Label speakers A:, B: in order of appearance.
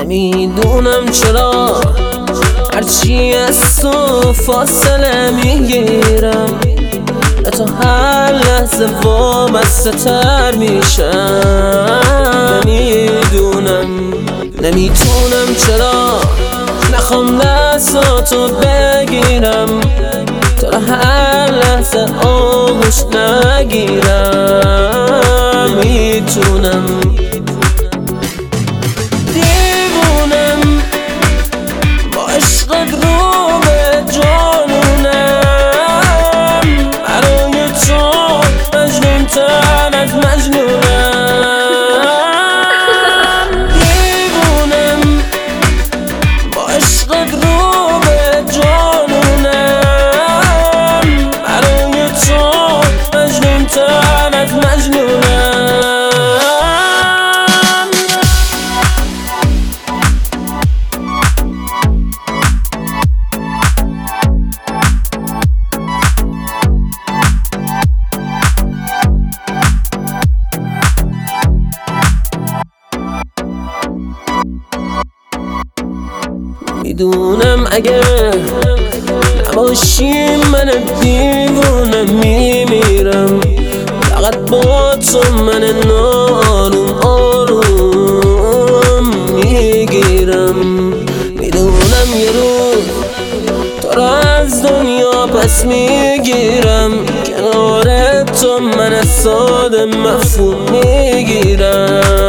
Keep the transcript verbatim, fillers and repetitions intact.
A: نمیدونم چرا هرچی از تو فاصله میگیرم تا هر لحظه وابسته تر میشم. نمیدونم نمیتونم چرا نخوام دستاتو بگیرم تا هر لحظه آغوش نگیرم. میتونم دیوونم با عشقت رو به جانونم، برای تو مجنون تر از مجنونم. دیوونم با عشقت رو به جانونم، برای تو مجنون تر از مجنونم. میدونم اگه نباشی من دیوونه میمیرم، فقط با تو من نارم آروم میگیرم. میدونم یه روز تو را از دنیا پس میگیرم، کنار تو من ساده مفهوم میگیرم.